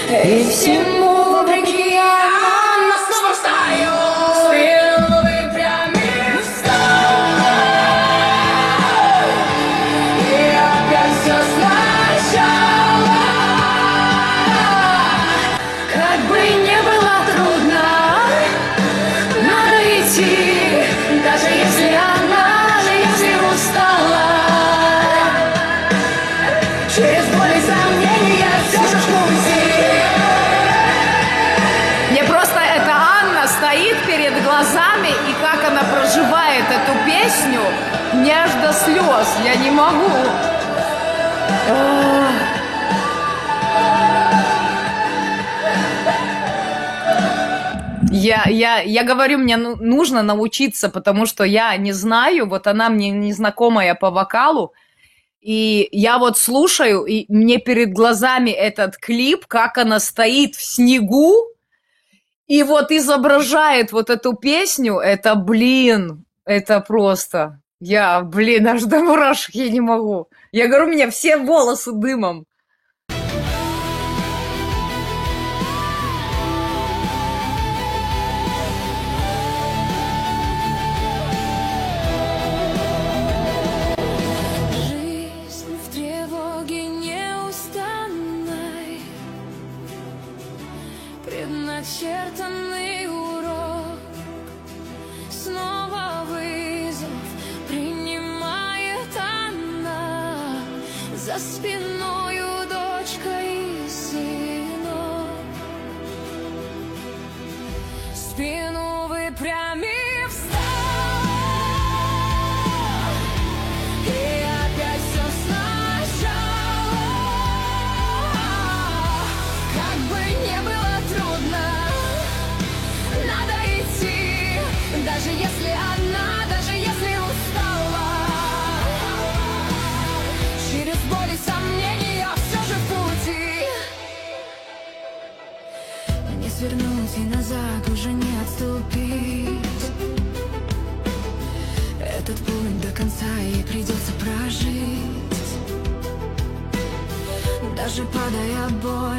И всему вопреки я снова встаю, спину выпрямив встал. И опять все сначала. Как бы не было трудно, надо идти, даже если устала. Через боль и сомнения все же в пути. Мне просто эта Анна стоит перед глазами, и как она проживает эту песню, мне аж до слез, я не могу. Я говорю, мне нужно научиться, потому что я не знаю, вот она мне незнакомая по вокалу, и я вот слушаю, и мне перед глазами этот клип, как она стоит в снегу, и вот изображает вот эту песню, это, блин, это просто, аж до мурашек я не могу. Я говорю, у меня все волосы дымом. Предначертанный урок, снова вызов принимает она, за спиною дочка и сынок. Спину выпрямив встал, и опять все сначала. Как бы не было трудно, надо идти, даже если устала. Через боль и сомнения все же в пути. Не свернуть и назад уже не отступить. Этот путь до конца ей придется прожить. Даже падая, боль